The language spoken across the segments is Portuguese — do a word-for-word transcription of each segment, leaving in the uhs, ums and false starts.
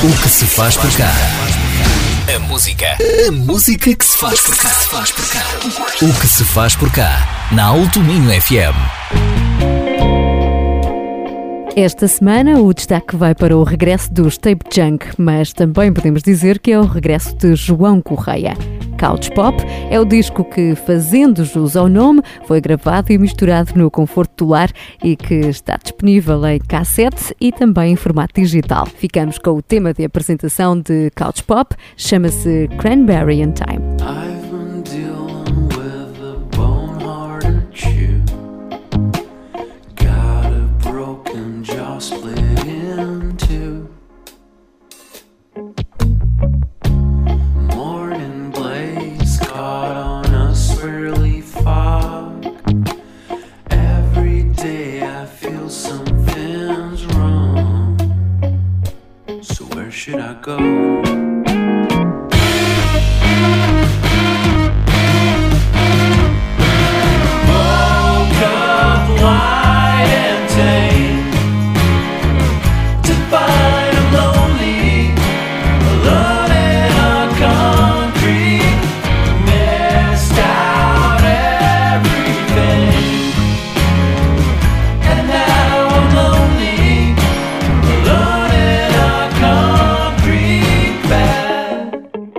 O que se faz por cá. A música. A música que se faz por cá. Faz por cá. O que se faz por cá. Na Alto Minho F M. Esta semana o destaque vai para o regresso dos Tape Junk, mas também podemos dizer que é o regresso de João Correia. Couch Pop é o disco que, fazendo jus ao nome, foi gravado e misturado no conforto do lar e que está disponível em cassete e também em formato digital. Ficamos com o tema de apresentação de Couch Pop, chama-se Cranberry in Time. Should I go? Woke up light and tame to find I'm lonely, alone in a concrete, missed out everything, and now I'm lonely, alone in a concrete bed.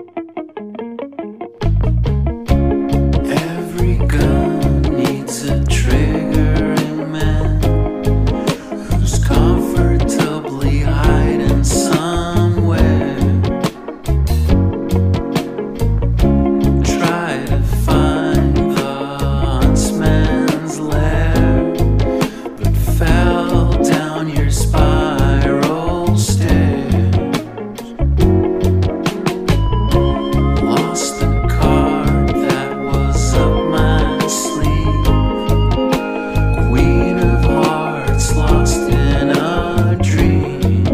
Every gun needs a triggering man who's comfortably hiding somewhere. Try to find the huntsman's lair, but fell down your spiral stairs. Lost the card that was up my sleeve. Queen of hearts lost in a dream.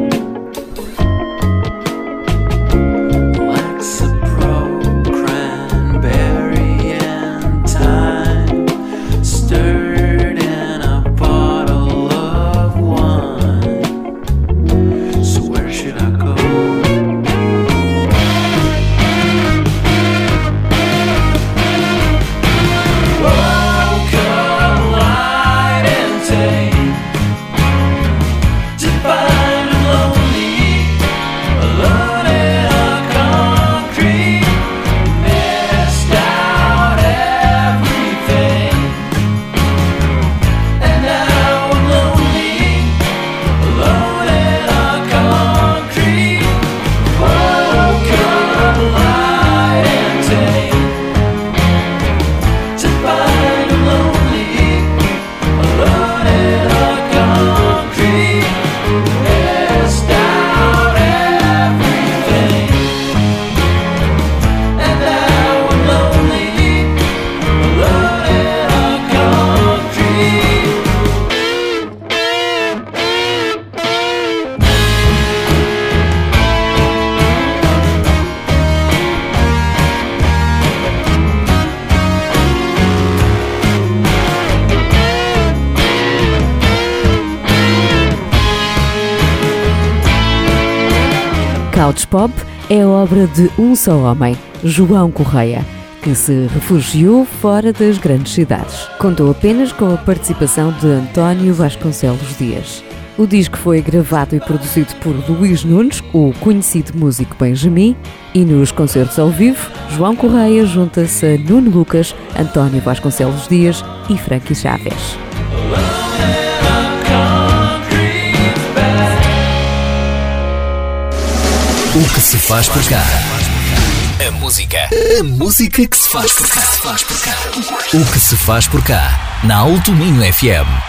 Lexapro, cranberry and thyme, stirred in a bottle of wine. So where should I go? Woke up light and tame to find I'm lonely, alone in a concrete, missed out everything, and now I'm lonely, alone in a concrete. Woke up light and tame to find I'm lonely, alone in a concrete, missed out everything, and now I'm lonely, alone in a concrete. Couch Pop é a obra de um só homem, João Correia, que se refugiou fora das grandes cidades. Contou apenas com a participação de António Vasconcelos Dias. O disco foi gravado e produzido por Luís Nunes, o conhecido músico Benjamin, e nos concertos ao vivo, João Correia junta-se a Nuno Lucas, António Vasconcelos Dias e Frankie Chaves. O que se faz por cá. A música. A música que se faz por cá. Faz por cá. O que se faz por cá. Na Alto Minho F M.